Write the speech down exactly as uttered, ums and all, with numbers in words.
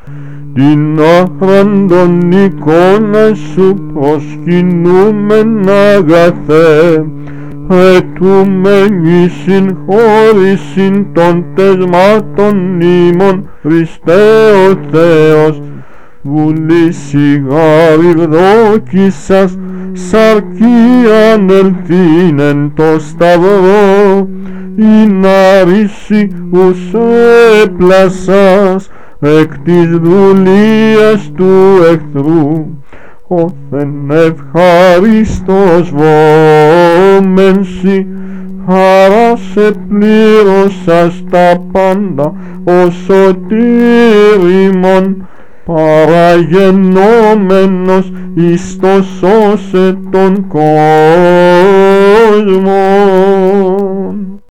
την άχραν των εικόνα σου προσκυνούμεν αγαθέ, ετούμεν εις συγχώρησιν των τεσμάτων ημών, Χριστέ ο Θεός, βουλή σιγάρι δόκισσας, σαρκίαν ελθύν εν το σταυρό, η ναρίση ους έπλασας εκ της δουλείας του εχθρού, όθεν ευχαριστός βόμενσι, χαρά σε πλήρωσας τα πάντα, ο σωτήριμον παραγενόμενος εις το σώσε τον κόσμο.